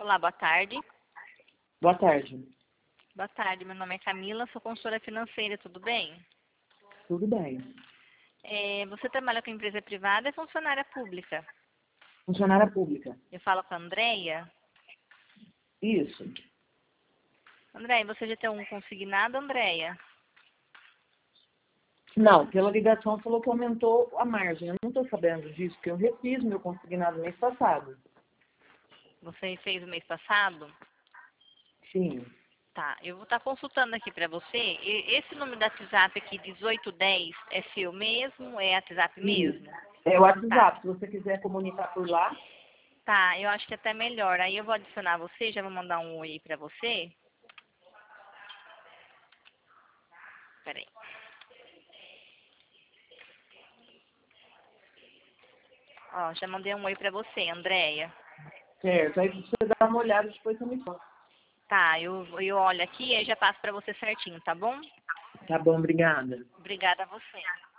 Olá, boa tarde. Boa tarde. Boa tarde, meu nome é Camila, sou consultora financeira, tudo bem? Tudo bem. Você trabalha com empresa privada ou é funcionária pública? Funcionária pública. Eu falo com a Andréia. Isso. Andréia, você já tem um consignado, Andréia? Não, pela ligação falou que aumentou a margem. Eu não estou sabendo disso, porque eu refiz meu consignado mês passado. Você fez o mês passado? Sim. Tá, eu vou estar consultando aqui para você. Esse número da WhatsApp aqui, 1810, é seu mesmo? É WhatsApp Isso. mesmo? É o Tá, WhatsApp. Se você quiser comunicar por lá. tá, eu acho que é até melhor. Aí eu vou adicionar você, já vou mandar um oi aí para você. Peraí. Ó, já mandei um oi para você, Andréia. Certo. Aí você dá uma olhada, depois você me fala. Tá, eu olho aqui e já passo para você certinho, tá bom? Tá bom, obrigada. Obrigada a você.